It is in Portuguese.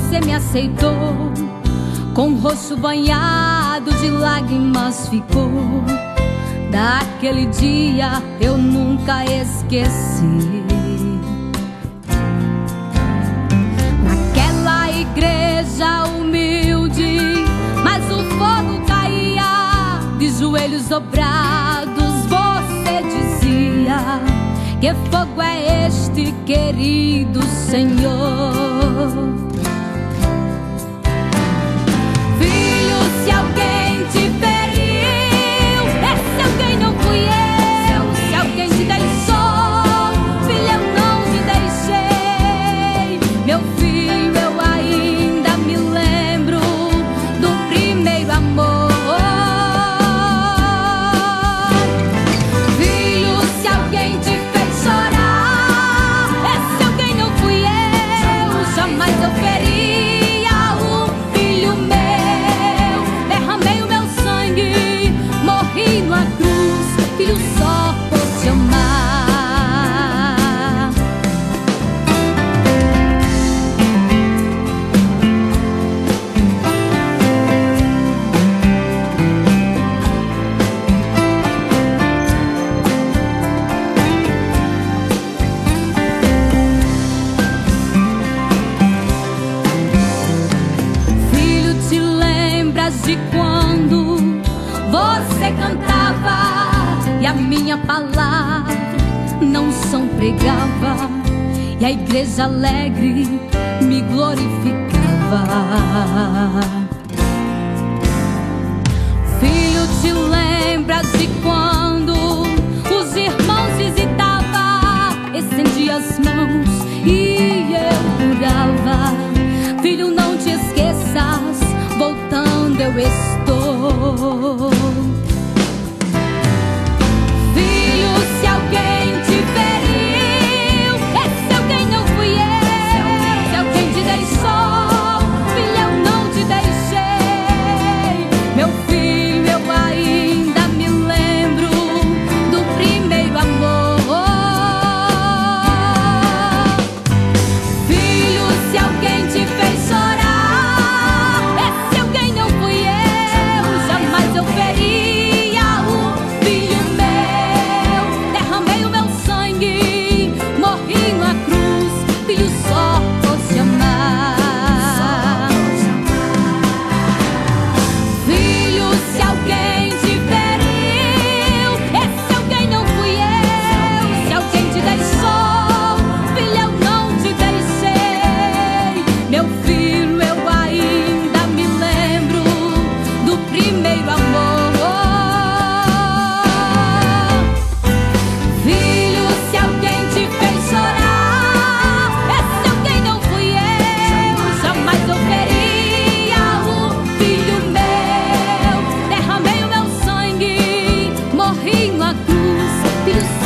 você me aceitou, com o rosto banhado de lágrimas ficou. Daquele dia eu nunca esqueci. Naquela igreja humilde, mas o fogo caía. De joelhos dobrados você dizia: que fogo é este, querido Senhor? Filho, se alguém te feriu, esse alguém não fui eu. Se alguém te deixou, filho, eu não te deixei. Meu filho, eu ainda me lembro do primeiro amor. Filho, se alguém te fez chorar, esse alguém não fui eu. Jamais eu feria um filho meu. Derramei o meu sangue, morri numa cruz, filho, só por te amar. Filho, te lembras de quando você cantava e a minha palavra não são pregava, e a igreja alegre me glorificava? Filho, te lembras de quando os irmãos visitavam, estendia as mãos e eu curava? Filho, não te esqueças, voltando eu estou. Filho, se alguém te feriu, esse alguém não fui eu. Se alguém te deixou, filho, eu não te deixei. Meu filho, eu ainda me lembro do primeiro amor. Filho, se alguém te fez chorar, esse alguém não fui eu. Jamais eu feria um filho meu. Derramei o meu sangue, morri numa cruz, filho, só por te amar. Filho, se alguém te feriu, esse alguém não fui eu. Se alguém te deixou, filho, eu não te deixei. Meu filho, eu ainda me lembro do primeiro amor. Filho, se alguém te fez chorar, esse alguém não fui eu. Jamais eu feria um filho meu. Derramei o meu sangue, morri numa cruz, filho,